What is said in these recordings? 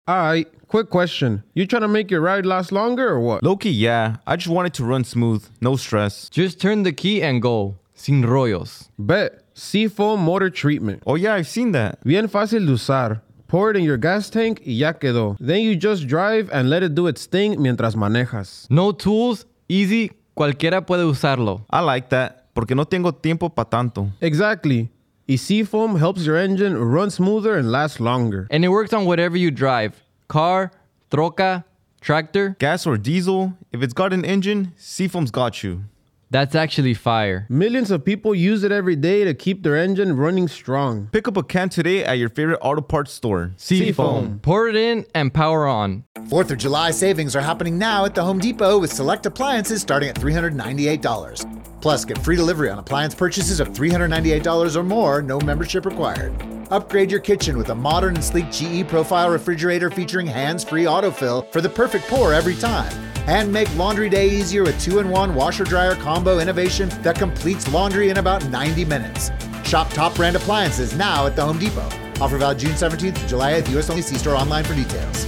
Alright, quick question. You trying to make your ride last longer or what? Low-key, yeah. I just want it to run smooth. No stress. Just turn the key and go. Sin rollos. Bet. Seafoam motor treatment. Oh, yeah, I've seen that. Bien fácil de usar. Pour it in your gas tank y ya quedó. Then you just drive and let it do its thing mientras manejas. No tools, easy, cualquiera puede usarlo. I like that, porque no tengo tiempo pa' tanto. Exactly. Y Seafoam helps your engine run smoother and last longer. And it works on whatever you drive. Car, troca, tractor. Gas or diesel, if it's got an engine, Seafoam's got you. That's actually fire. Millions of people use it every day to keep their engine running strong. Pick up a can today at your favorite auto parts store. Seafoam. Pour it in and power on. 4th of July savings are happening now at the Home Depot with select appliances starting at $398. Plus, get free delivery on appliance purchases of $398 or more, no membership required. Upgrade your kitchen with a modern and sleek GE Profile refrigerator featuring hands-free autofill for the perfect pour every time. And make laundry day easier with 2-in-1 washer-dryer combo innovation that completes laundry in about 90 minutes. Shop top brand appliances now at the Home Depot. Offer valid June 17th to July 8th. U.S. only. See store online for details.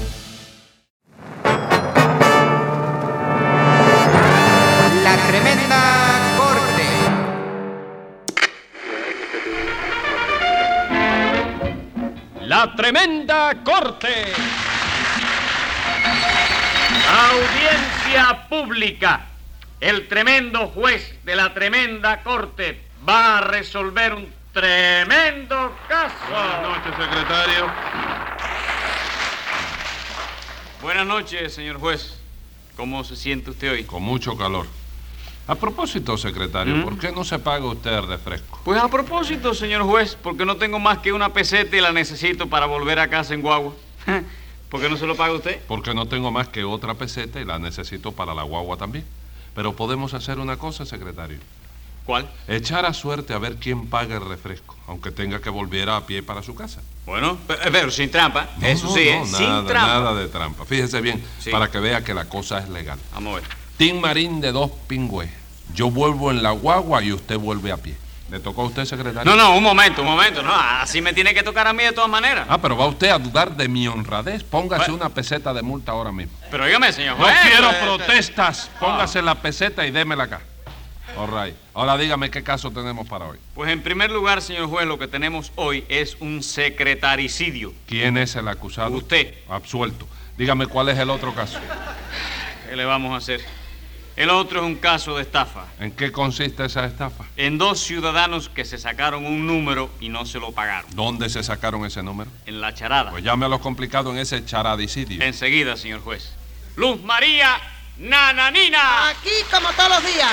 La Tremenda Corte. La Tremenda Corte. Audiencia pública. El tremendo juez de la Tremenda Corte va a resolver un tremendo caso. Buenas noches, secretario. Buenas noches, señor juez. ¿Cómo se siente usted hoy? Con mucho calor. A propósito, secretario, ¿por qué no se paga usted el refresco? Pues a propósito, señor juez, porque no tengo más que una peseta y la necesito para volver a casa en guagua. ¿Por qué no se lo paga usted? Porque no tengo más que otra peseta y la necesito para la guagua también. Pero podemos hacer una cosa, secretario. ¿Cuál? Echar a suerte a ver quién paga el refresco, aunque tenga que volver a pie para su casa. Bueno, pero sin trampa. No, Eso sí, no, sin nada, trampa. nada de trampa. Fíjese bien, Sí. para que vea que la cosa es legal. Vamos a ver. Tim Marín de 2 Pingües. Yo vuelvo en la guagua y usted vuelve a pie. ¿Le tocó a usted, secretario? No, un momento. No, así me tiene que tocar a mí de todas maneras. Ah, pero va usted a dudar de mi honradez. Póngase Bueno. una peseta de multa ahora mismo. Pero dígame, señor No juez. quiero pues, protestas. Póngase la peseta y démela acá. All right. Ahora dígame qué caso tenemos para hoy. Pues en primer lugar, señor juez, lo que tenemos hoy es un secretaricidio. ¿Quién es el acusado? Usted. Absuelto. Dígame cuál es el otro caso. ¿Qué le vamos a hacer? El otro es un caso de estafa. ¿En qué consiste esa estafa? En 2 ciudadanos que se sacaron un número y no se lo pagaron. ¿Dónde se sacaron ese número? En la charada. Pues llame a los complicados en ese charadicidio. Enseguida, señor juez. Luz María Nananina. Aquí como todos los días.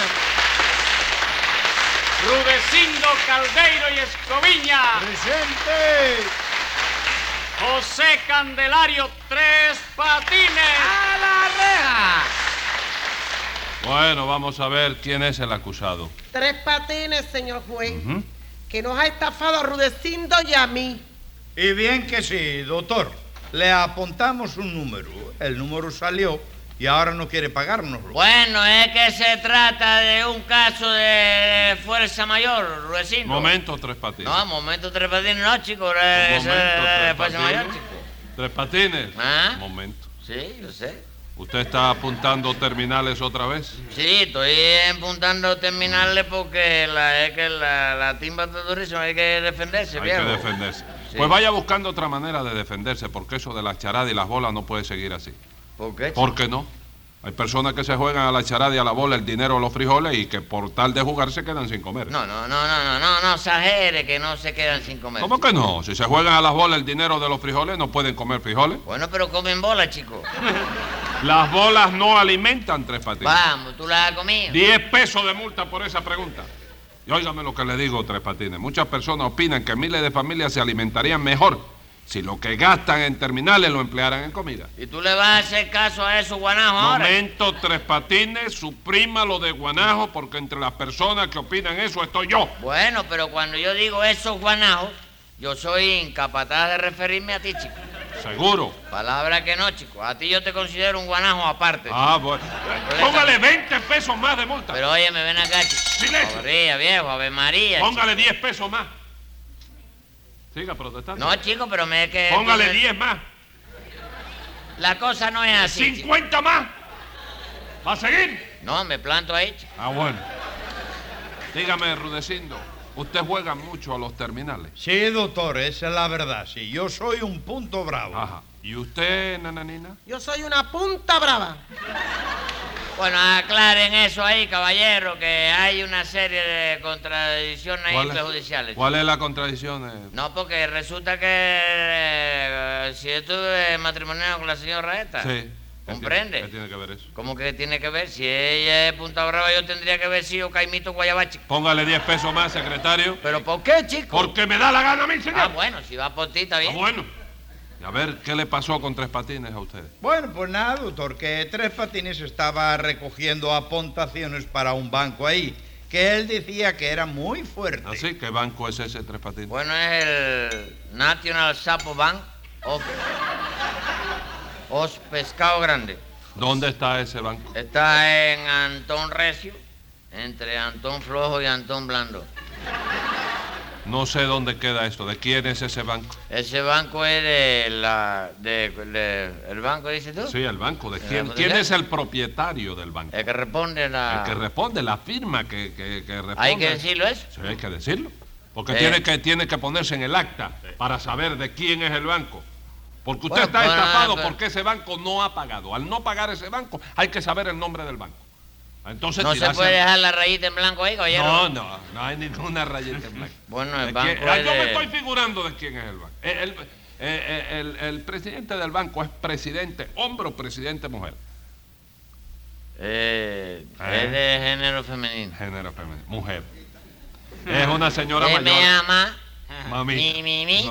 Rudecindo Caldeiro y Escoviña. ¡Presente! José Candelario Tres Patines. ¡A la reja! Bueno, vamos a ver quién es el acusado. 3 Patines, señor juez, que nos ha estafado a Rudecindo y a mí. Y bien que sí, doctor. Le apuntamos un número. El número salió y ahora no quiere pagárnoslo. Bueno, es que se trata de un caso de fuerza mayor, Rudecindo. Momento, Tres Patines. No, momento Tres Patines no, chico. Un Eso momento, es de Tres fuerza mayor, Patines. chico. Tres Patines. ¿Ah? Un momento. Sí, yo sé. ¿Usted está apuntando terminales otra vez? Sí, estoy apuntando terminarle porque la timba está durísima, hay que defenderse, Hay viejo. que defenderse. Sí. Pues vaya buscando otra manera de defenderse, porque eso de la charada y las bolas no puede seguir así. ¿Por qué, chico? ¿Por qué no? Hay personas que se juegan a la charada y a la bola el dinero o los frijoles y que por tal de jugar se quedan sin comer. No, exagere que no se quedan sin comer. ¿Cómo que no? Si se juegan a las bolas el dinero de los frijoles, no pueden comer frijoles. Bueno, pero comen bola, chico. Las bolas no alimentan, Tres Patines. Vamos, tú la has comido. 10 pesos de multa por esa pregunta. Y óigame lo que le digo, Tres Patines. Muchas personas opinan que miles de familias se alimentarían mejor si lo que gastan en terminales lo emplearan en comida. ¿Y tú le vas a hacer caso a esos guanajos ahora? Momento, Tres Patines, suprima lo de Guanajo, porque entre las personas que opinan eso estoy yo. Bueno, pero cuando yo digo esos guanajos, yo soy incapaz de referirme a ti, chico. ¿Seguro? Palabra que no, chico. A ti yo te considero un guanajo aparte. Ah, bueno. Póngale 20 pesos más de multa. Pero oye, me ven acá, chico. ¡Silencio! Ave viejo, Ave María. Póngale 10 pesos más. Siga protestando. No, chico, pero me es que... Póngale 10 más. La cosa no es así, chico. ¡50 más! ¿Va a seguir? No, me planto ahí, chico. Ah, bueno. Dígame, Rudecindo, ¿usted juega mucho a los terminales? Sí, doctor, esa es la verdad. Sí, yo soy un punto bravo. Ajá. ¿Y usted, Nananina? Yo soy una punta brava. Bueno, aclaren eso ahí, caballero, que hay una serie de contradicciones ahí prejudiciales. ¿Cuál es la contradicción? No, porque resulta que si estuve matrimoniado con la señora esta. Sí. ¿Comprende? ¿Qué tiene que ver eso? ¿Cómo que tiene que ver? Si ella es Punta Brava, yo tendría que haber sido Caimito Guayabachi. Póngale 10 pesos más, secretario. ¿Pero por qué, chico? Porque me da la gana a mí, señor. Ah, bueno, si va por ti, está bien. Ah, bueno. Y a ver, ¿qué le pasó con Tres Patines a usted? Bueno, pues nada, doctor, que Tres Patines estaba recogiendo apuntaciones para un banco ahí, que él decía que era muy fuerte. ¿Ah, sí? ¿Qué banco es ese, Tres Patines? Bueno, es el National Sapo Bank of Pescado Grande. ¿Dónde está ese banco? Está en Antón Recio, entre Antón Flojo y Antón Blando. No sé dónde queda esto. ¿De quién es ese banco? Ese banco es ¿el banco, dices tú? Sí, el banco. ¿De quién? ¿Quién es el propietario del banco? El que responde El que responde, la firma que responde. ¿Hay que decirlo eso? Sí, hay que decirlo. Porque tiene que ponerse en el acta para saber de quién es el banco. Porque usted está estafado porque ese banco no ha pagado. Al no pagar ese banco, hay que saber el nombre del banco. Entonces, ¿no se puede dejar la rayita en blanco ahí, caballero? No hay ninguna rayita en blanco. Bueno, el banco yo me estoy figurando de quién es el banco. El presidente del banco es presidente hombre o presidente mujer. Es de género femenino. Género femenino. Mujer. Es una señora mayor. Me llama. Mamita.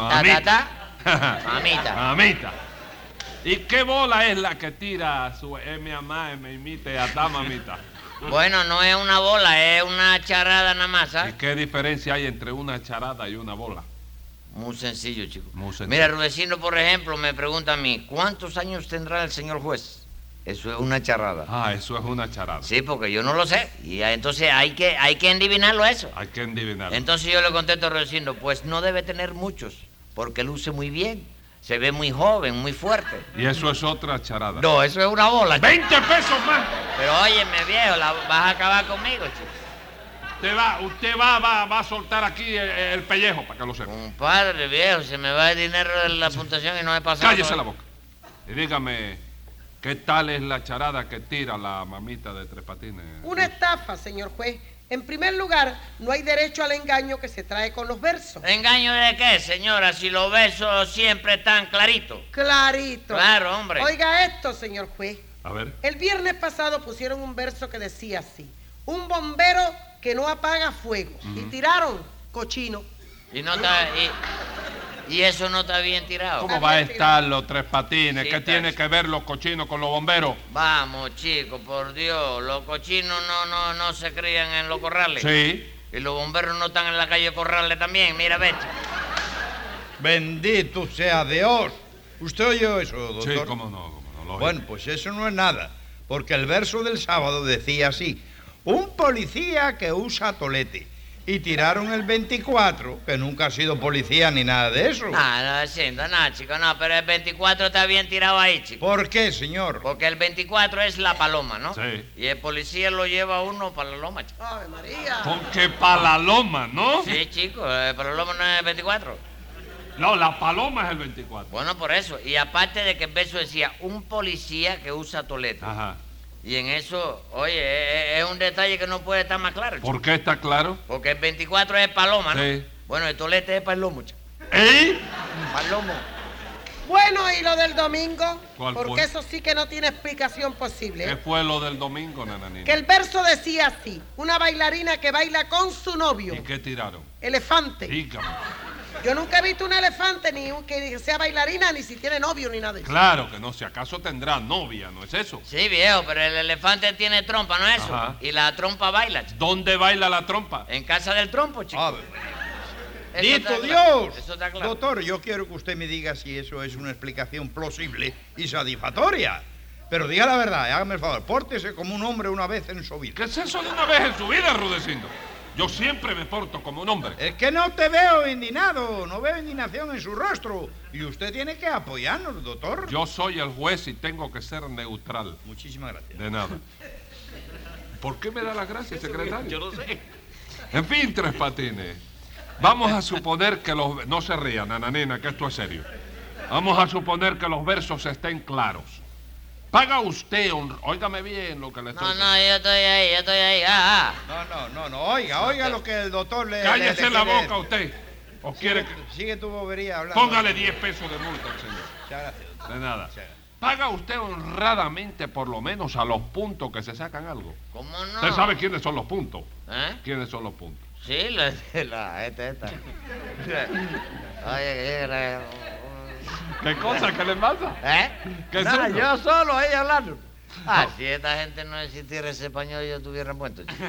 Mamita. Mamita. ¿Y qué bola es la que tira su me amá, me imite, atá, mamita? Bueno, no es una bola, es una charada nada más, ¿sabes? ¿Y qué diferencia hay entre una charada y una bola? Muy sencillo, chico. Muy sencillo. Mira, Rudecindo, por ejemplo, me pregunta a mí, ¿cuántos años tendrá el señor juez? Eso es una charada. Ah, eso es una charada. Sí, porque yo no lo sé. Y entonces hay que adivinarlo eso. Hay que adivinarlo. Entonces yo le contesto a Rudecindo, pues no debe tener muchos, porque luce muy bien. Se ve muy joven, muy fuerte. Y eso es otra charada. No, eso es una bola, chico. 20 pesos más. Pero óyeme, viejo, vas a acabar conmigo, chico. Usted va a soltar aquí el pellejo, para que lo sepa. Compadre, viejo, se me va el dinero de la puntuación y no he pasado. Cállese la boca. Y dígame, ¿qué tal es la charada que tira la mamita de Tres Patines? Una estafa, señor juez. En primer lugar, no hay derecho al engaño que se trae con los versos. ¿Engaño de qué, señora? Si los versos siempre están claritos. Clarito. Claro, hombre. Oiga esto, señor juez. A ver. El viernes pasado pusieron un verso que decía así: un bombero que no apaga fuego. Y tiraron cochino. Y eso no está bien tirado. ¿Cómo va a estar los Tres Patines? Sí, ¿Qué tiene que ver los cochinos con los bomberos? Vamos, chicos, por Dios. Los cochinos no se crían en los corrales. Sí. Y los bomberos no están en la calle Corrales también. Mira, vete. Bendito sea Dios. ¿Usted oyó eso, doctor? Sí, cómo no. Bueno, pues eso no es nada. Porque el verso del sábado decía así: un policía que usa tolete. Y tiraron el 24, que nunca ha sido policía ni nada de eso. No, chico, no, pero el 24 está bien tirado ahí, chico. ¿Por qué, señor? Porque el 24 es la paloma, ¿no? Sí. Y el policía lo lleva a uno para la loma, chico. ¡Ave María! Porque para la loma, ¿no? Sí, chico, para la loma no es el 24. No, la paloma es el 24. Bueno, por eso. Y aparte de que el verso decía, un policía que usa tolete. Ajá. Y en eso, oye, es un detalle que no puede estar más claro, chico. ¿Por qué está claro? Porque el 24 es paloma, ¿no? Sí. Bueno, el tolete es para el lomo, chico. ¿Eh? Para el lomo. Bueno, ¿y lo del domingo? ¿Cuál Porque fue? eso sí que no tiene explicación posible. ¿Qué fue lo del domingo, Nananina? Que el verso decía así: una bailarina que baila con su novio. ¿Y qué tiraron? Elefante. Dígame. Yo nunca he visto un elefante, ni que sea bailarina, ni si tiene novio, ni nada de eso. Claro que no, si acaso tendrá novia, ¿no es eso? Sí, viejo, pero el elefante tiene trompa, ¿no es eso? Ajá. Y la trompa baila, chico. ¿Dónde baila la trompa? En casa del trompo, chico. A ver. Eso ¡Dito está claro. Dios! Eso está claro. Doctor, yo quiero que usted me diga si eso es una explicación plausible y satisfactoria. Pero diga la verdad, hágame el favor, pórtese como un hombre una vez en su vida. ¿Qué es eso de una vez en su vida, Rudecindo? Yo siempre me porto como un hombre. Es que no te veo indignado, no veo indignación en su rostro. Y usted tiene que apoyarnos, doctor. Yo soy el juez y tengo que ser neutral. Muchísimas gracias. De nada. ¿Por qué me da las gracias, secretario? Yo no sé. En fin, Tres Patines. Vamos a suponer que los... No se rían, nananina, que esto es serio. Vamos a suponer que los versos estén claros. Paga usted, óigame bien lo que le estoy No, diciendo. no, yo estoy ahí. No, oiga lo que el doctor le... Cállese le la quiere- boca usted. ¿O quiere que... Sigue tu bobería hablando. Póngale 10 pesos de multa al señor. Muchas gracias, doctor. De nada. Muchas gracias. Paga usted honradamente por lo menos a los puntos que se sacan algo. ¿Cómo no? ¿Usted sabe quiénes son los puntos? ¿Eh? ¿Quiénes son los puntos? Sí, esta. Oye, ¿Qué cosa? ¿Qué le pasa? ¿eh? ¿Qué Nada, son? yo solo, ahí hablando. Si esta gente no existiera ese español, yo estuviera muerto. chico.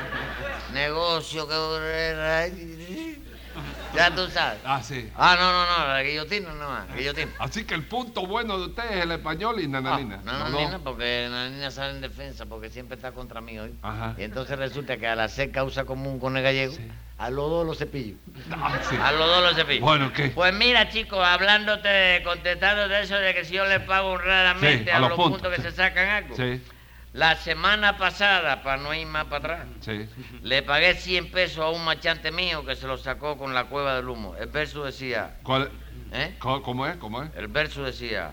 Negocio que... Ya tú sabes. Ah, sí. No, la guillotina nomás, guillotina. Así que el punto bueno de usted es el español y nananina. No, porque la niña sale en defensa, porque siempre está contra mí hoy. Ajá. Y entonces resulta que al hacer causa común con el gallego, a los dos los cepillo. Ah, sí. A los dos los cepillo. Bueno, ¿qué? Pues mira, chicos, contestándote eso de que si yo le pago honradamente Sí, a a los los puntos puntos. que se sacan algo. Sí, La semana pasada, para no ir más para atrás, sí. le pagué 100 pesos a un machante mío que se lo sacó con la cueva del humo. El verso decía, ¿Cuál- ¿eh? ¿Cómo es? ¿Cómo es? El verso decía,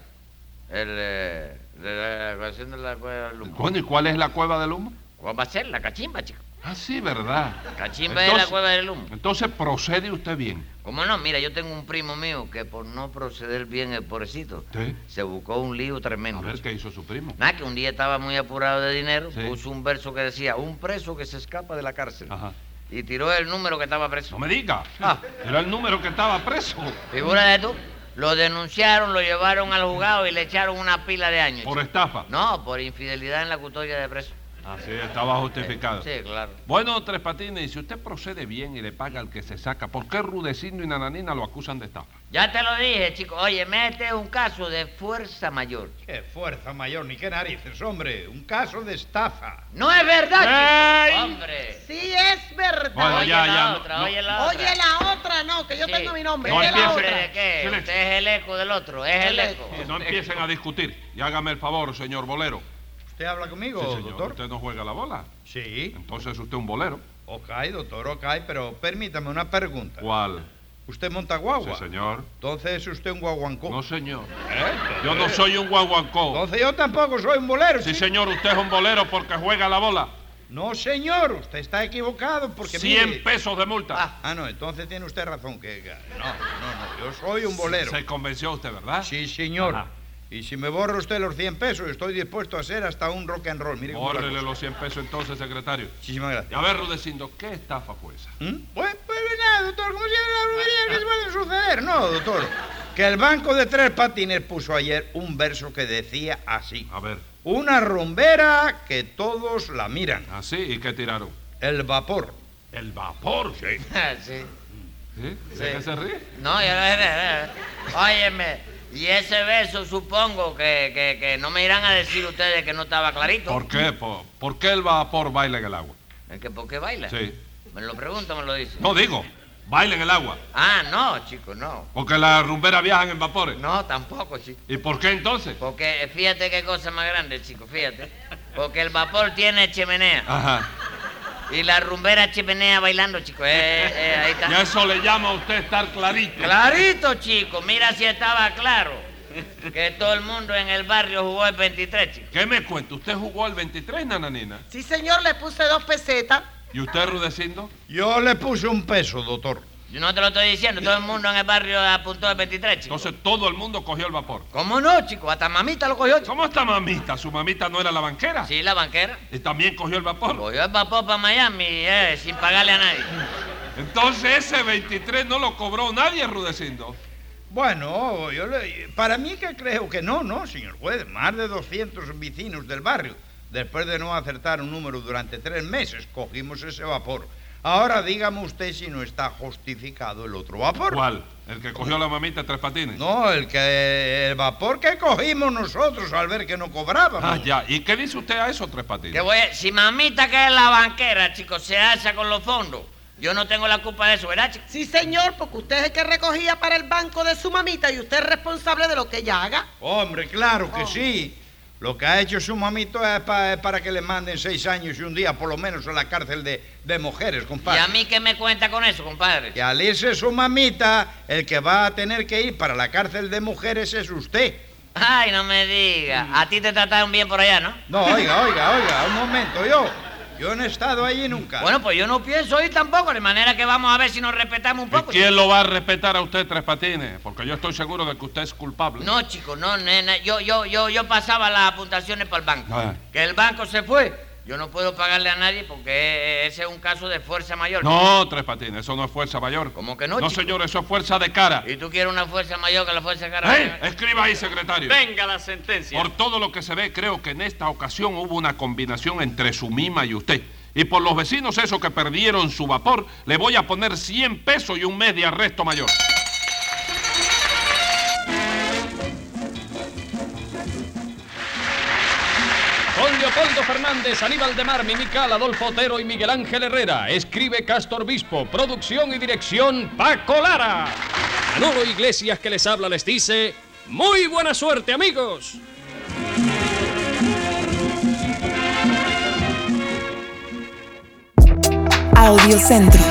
de la ecuación de la cueva del humo. Bueno, ¿y cuál es la cueva del humo? ¿Cuál va a ser? La cachimba, chico. Ah, sí, ¿verdad? Cachimba es la cueva del humo. Entonces procede usted bien. ¿Cómo no? Mira, yo tengo un primo mío que por no proceder bien el pobrecito, Sí. se buscó un lío A tremendo. ver qué hizo su primo. Nada, que un día estaba muy apurado de dinero, Sí. puso un verso que decía, un preso que se escapa de la cárcel. Ajá. Y tiró el número que estaba preso. No me diga. Ah. Era el número que estaba preso. Figúrate tú, lo denunciaron, lo llevaron al juzgado y le echaron una pila de años. Por chico. estafa. No, por infidelidad en la custodia de preso. Así estaba justificado. Sí, claro. Bueno, Tres Patines, y si usted procede bien y le paga al que se saca, ¿por qué Rudecindo y Nananina lo acusan de estafa? Ya te lo dije, chico. Oye, este es un caso de fuerza mayor. Qué fuerza mayor, ni qué narices, hombre. Un caso de estafa. No es verdad, ¡Ey! chico. Hombre. Sí, es verdad. Bueno, Oye ya, la ya, otra, no. oye la otra. Oye, la otra no, que yo Sí. tengo mi nombre. No Oye, la empiece. otra. ¿De qué? Silencio. Usted es el eco del otro, es el eco. No empiecen a discutir. Y hágame el favor, señor bolero. ¿Usted habla conmigo, Sí, señor. doctor? ¿Usted no juega la bola? Sí. Entonces usted es un bolero. Ok, doctor, ok, pero permítame una pregunta. ¿Cuál? ¿Usted monta guagua? Sí, señor. Entonces es usted un guaguancó. No, señor. Yo no soy un guaguancó. Entonces yo tampoco soy un bolero. Sí, chico. señor, usted es un bolero porque juega la bola. No, señor, usted está equivocado porque 100 mire- pesos de multa. No, entonces tiene usted razón que... No, yo soy un bolero. Se convenció usted, ¿verdad? Sí, señor. Ajá. Y si me borra usted los 100 pesos, estoy dispuesto a hacer hasta un rock and roll. Mire cómo es la Bórrele cosa. los 100 pesos entonces, secretario. Muchísimas Y gracias. a ver, Rudecindo, ¿qué estafa fue esa? Pues nada, doctor, como siempre las brujerías que se pueden suceder. No, doctor, que el Banco de Tres Patines puso ayer un verso que decía así. A ver. Una rumbera que todos la miran. ¿Así? ¿Y qué tiraron? El vapor. El vapor. Sí. Sí. ¿Sí? ¿De qué se ríe? No, yo no. Óyeme, y ese beso supongo que no me irán a decir ustedes que no estaba clarito. ¿Por qué? ¿Por qué el vapor baila en el agua? ¿Es que por qué baila? Sí. Me lo pregunto, me lo dice. No, digo, baila en el agua. Ah, no, chico, no. Porque las rumberas viajan en vapores. No, tampoco, chico. ¿Y por qué entonces? Porque fíjate qué cosa más grande, chico, fíjate. Porque el vapor tiene chimenea. Ajá. Y la rumbera chimenea bailando, chico. Ahí está. Y a eso le llama a usted estar clarito. Clarito, chico. Mira si estaba claro. Que todo el mundo en el barrio jugó el 23, chico. ¿Qué me cuenta? ¿Usted jugó el 23, Nananina? Sí, señor, le puse 2 pesetas. ¿Y usted, Rudecindo? Yo le puse un peso, doctor. Yo no te lo estoy diciendo. Todo el mundo en el barrio apuntó el 23, chico. Entonces todo el mundo cogió el vapor. ¿Cómo no, chico? Hasta mamita lo cogió, chico. ¿Cómo está mamita? ¿Su mamita no era la banquera? Sí, la banquera. ¿Y también cogió el vapor? Cogió el vapor para Miami, sin pagarle a nadie. Entonces ese 23 no lo cobró nadie, Rudecindo. Bueno, para mí que creo que no, señor juez. Más de 200 vecinos del barrio, después de no acertar un número durante 3 meses, cogimos ese vapor. Ahora dígame usted si no está justificado el otro vapor. ¿Cuál? ¿El que cogió la mamita Tres Patines? No, el vapor que cogimos nosotros al ver que no cobrábamos. Ah, ya. ¿Y qué dice usted a eso, Tres Patines? Si mamita, que es la banquera, chicos, se alza con los fondos, yo no tengo la culpa de eso, ¿verdad, chicos? Sí, señor, porque usted es el que recogía para el banco de su mamita y usted es responsable de lo que ella haga. Hombre, claro que sí. Lo que ha hecho su mamito es para que le manden 6 años y un día, por lo menos, a la cárcel de mujeres, compadre. ¿Y a mí qué me cuenta con eso, compadre? Y al irse su mamita, el que va a tener que ir para la cárcel de mujeres es usted. Ay, no me diga. A ti te trataron bien por allá, ¿no? No, oiga, un momento, yo no he estado allí nunca. Bueno, pues yo no pienso ir tampoco, de manera que vamos a ver si nos respetamos un ¿Y poco. quién lo va a respetar a usted, Tres Patines? Porque yo estoy seguro de que usted es culpable. No, chicos, no, nena, yo pasaba las apuntaciones para el banco. Ah. Que el banco se fue. Yo no puedo pagarle a nadie porque ese es un caso de fuerza mayor. No, Tres Patines, eso no es fuerza mayor. ¿Cómo que no, No, chico? señor, eso es fuerza de cara. ¿Y tú quieres una fuerza mayor que la fuerza de cara? Escriba ahí, secretario. Venga la sentencia. Por todo lo que se ve, creo que en esta ocasión hubo una combinación entre su mima y usted. Y por los vecinos esos que perdieron su vapor, le voy a poner 100 pesos y un mes de arresto mayor. Con Leopoldo Fernández, Aníbal de Mar, Mimical, Adolfo Otero y Miguel Ángel Herrera. Escribe Castor Bispo. Producción y dirección Paco Lara. Manolo Iglesias, que les habla, les dice: ¡muy buena suerte, amigos! Audiocentro.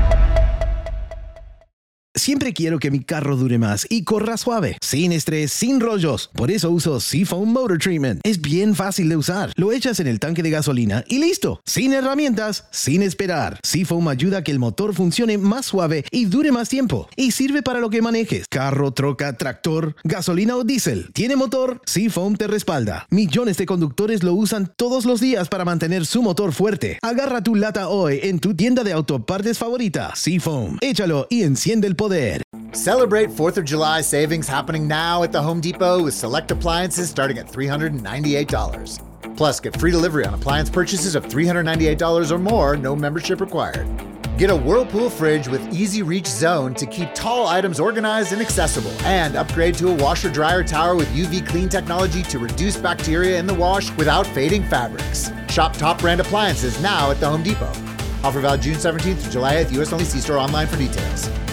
Siempre quiero que mi carro dure más y corra suave, sin estrés, sin rollos. Por eso uso Seafoam Motor Treatment. Es bien fácil de usar. Lo echas en el tanque de gasolina y listo. Sin herramientas, sin esperar. Seafoam ayuda a que el motor funcione más suave y dure más tiempo. Y sirve para lo que manejes. Carro, troca, tractor, gasolina o diésel. ¿Tiene motor? Seafoam te respalda. Millones de conductores lo usan todos los días para mantener su motor fuerte. Agarra tu lata hoy en tu tienda de autopartes favorita. Seafoam. Échalo y enciende el poder. Celebrate 4th of July savings happening now at the Home Depot with select appliances starting at $398. Plus, get free delivery on appliance purchases of $398 or more, no membership required. Get a Whirlpool fridge with easy reach zone to keep tall items organized and accessible. And upgrade to a washer-dryer tower with UV clean technology to reduce bacteria in the wash without fading fabrics. Shop top brand appliances now at the Home Depot. Offer valid June 17th to July 8th, U.S. only. See store online for details.